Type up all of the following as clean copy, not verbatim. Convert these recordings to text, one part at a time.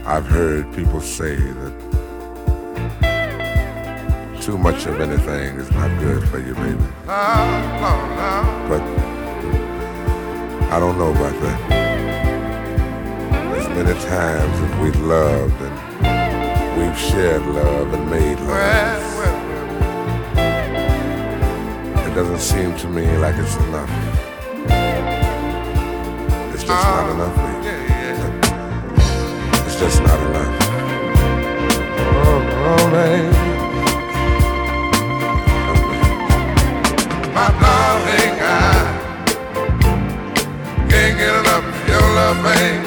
I've heard people say that too much of anything is not good for you, baby. But I don't know about that. As many times as we've loved and we've shared love and made love, it doesn't seem to me like it's enough. It's just not enough, baby. It's just not enough. Oh, man. My darling, I can't get enough of your love, babe.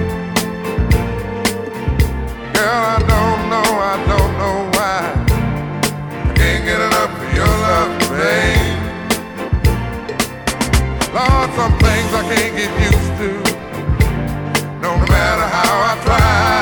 Girl, I don't know why I can't get enough of your love, babe. Lord, some things I can't get used to, no matter how I try.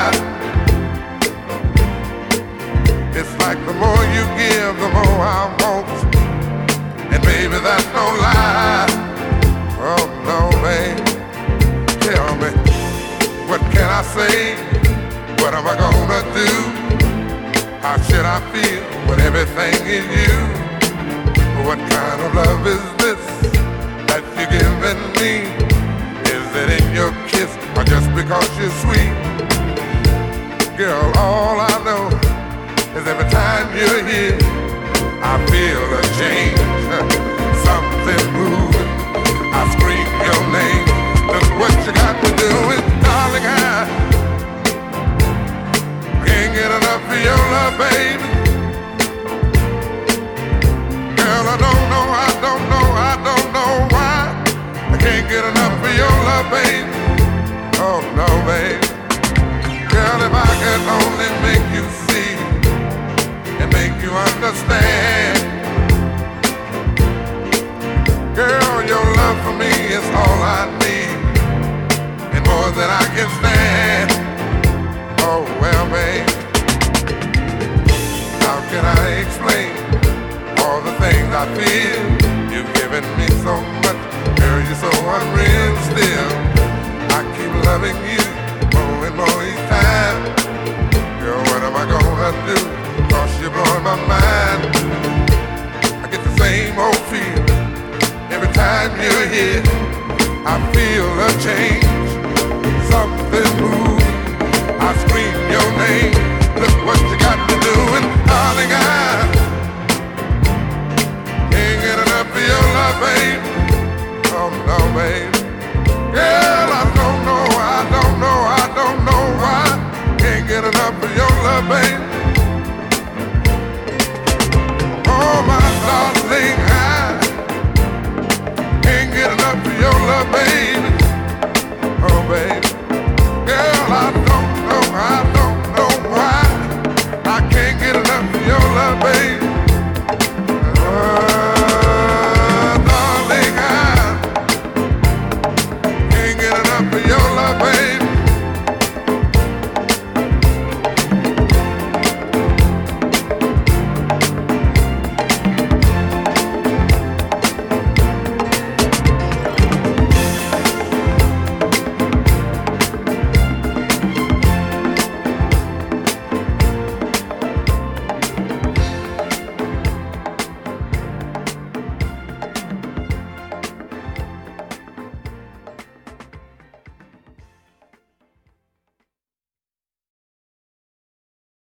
It's like the more you give, the more I want. And baby, that's no lie. Oh no, babe. Tell me, what can I say? What am I gonna do? How should I feel when everything is you? What kind of love is this that you're giving me? Is it in your kiss or just because you're sweet? Girl, all I know is every time you're here, I feel a change, something moving. I scream your name. Look what you got to do with, darling. I can't get enough of your love, baby. Girl, I don't know why I can't get enough of your love, baby. Oh no, baby. Girl, if I could only make you see and make you understand. Girl, your love for me is all I need, and more than I can stand. Oh well, babe, how can I explain all the things I feel? You've given me so much, girl, you're so unreal still.